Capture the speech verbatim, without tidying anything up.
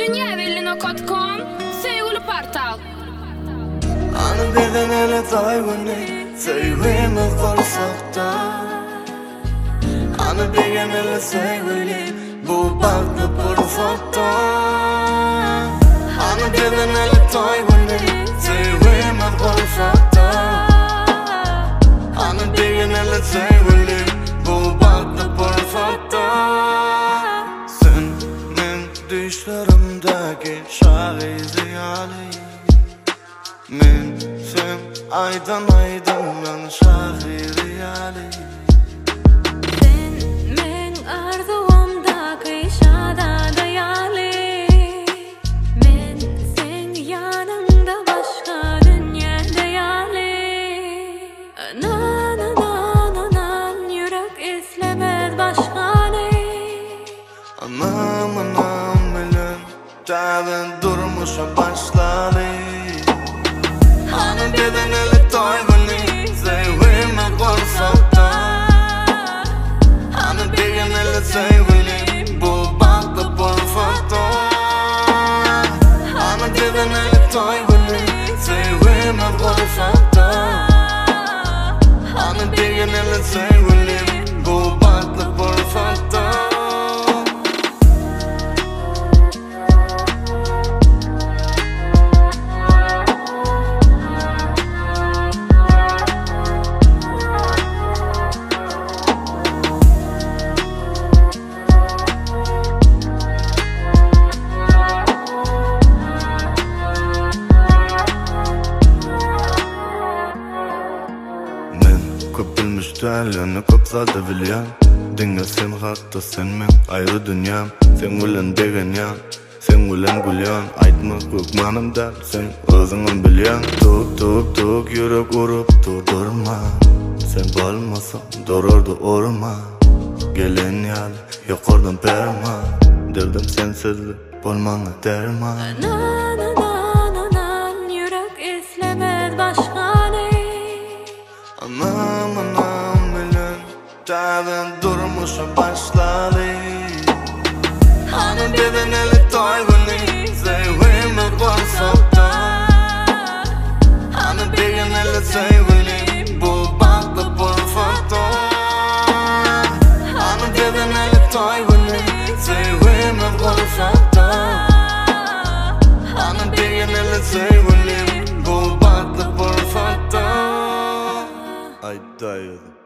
Dünyavelli nokta com Sevgili portal. Ana birden ele tayguni Sevgimi korsakta Ana birden ele sevgili Bu baklı fırsakta Ana birden ele tayguni Sevgimi korsakta Ana birden ele sevgili Bu baklı fırsakta Senin düşlerimdeki şahidi Ali Men sen aydan aydan men şahidi Ali Sen men arzuumdaki şada dayali Men sen yanımda başka dünya dayali Na na na na na yürek islemez başka ne Anam anam bilen Tavın durmuşa başladı Ana birden ele tayguni Sevgimi korsakta Ana birden ele sevgili Bu baklı fırsakta Ana birden ele tayguni Sevgimi korsakta Ana birden ele sevgili Bu baklı fırsakta Köp bilmiş değerlerini köp zaten bilyan Dinge sen hatta sen men ayrı dünyam Sen bilen degen yan Sen bilen gülyan Aytma kökmanım der sen özüngün bilyan Tuk tuk tuk yürek urup durdurma Sen balmasan dururdu urma Gelen yal yukarıdan perma Derdim sensizlik bolmana derman Na na na na na yürek islemez başka ne Anam anam bilen Tavın durmuşa başladı Ana birden ele tayguni Sevgimi korsakta Ana birden ele sevgili Bu baklı fırsakta Ana birden ele tayguni Sevgimi korsakta Ana birden ele sevgili Bu baklı fırsakta Ay dayı